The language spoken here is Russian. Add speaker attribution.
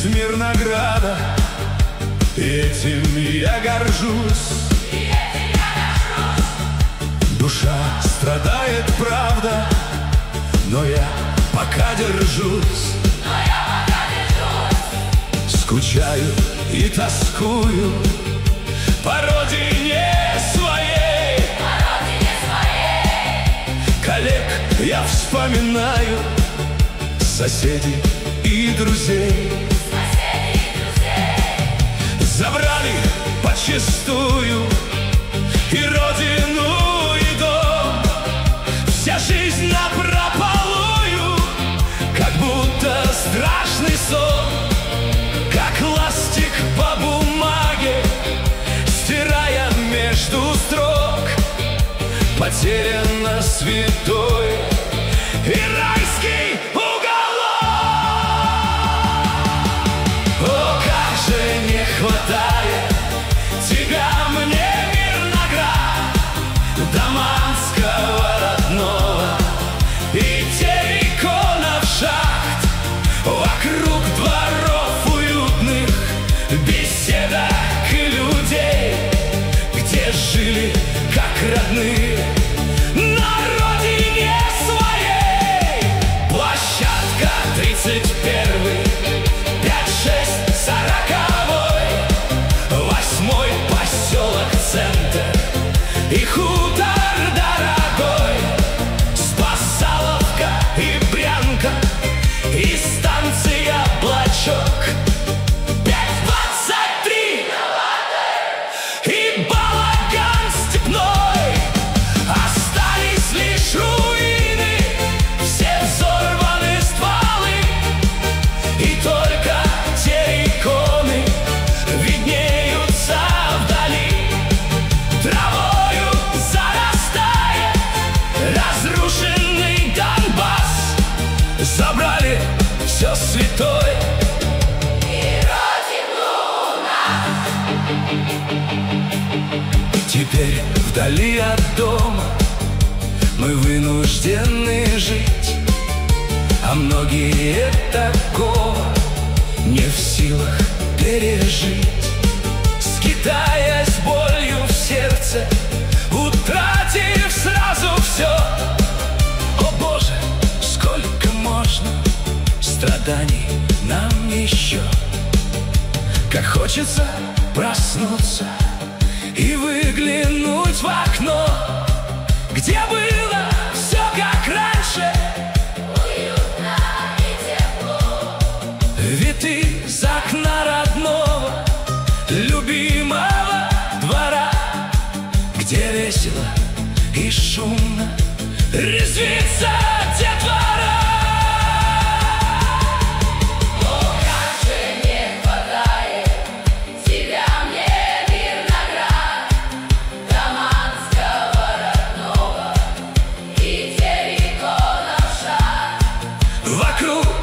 Speaker 1: из Мирнограда, и этим я горжусь. Душа страдает, правда, но я пока держусь. Скучаю и тоскую по родине своей. Коллег я вспоминаю, соседей и друзей. Забрали подчистую и родину, и дом. Вся жизнь напропалую, как будто страшный сон. Как ластик по бумаге, стирая между строк, потеряно святой и райский уголок. О, как же не хватает тебя мне, Мирноград, Даманского родного и терриконов шахт, вокруг дворов уютных, беседок и людей, где жили как родные на родине своей. Площадка 31-й, 5-6, 40-й, 8-й поселок Центр и хутор дорогой, Спасаловка и Брянка и станция Блочок, 5-23 и Балаган степной. Остались лишь руины, все взорваны стволы, и только терриконы виднеются вдали. Травою зарастает разрушенный Донбасс. Забрали все святое и родину нас. Теперь вдали от дома мы вынуждены жить, а многие такого не в силах пережить. Скитаясь болью в сердце, утратив сразу все. О Боже, сколько можно страданий нам еще. Как хочется проснуться и выглянуть в окно, где было все как раньше, уютно и тепло. Вид из окна родного, любимого двора, где весело и шумно резвится детвора. О, как же не хватает тебя мне, Мирноград, Даманского родного и терриконов шахт, вокруг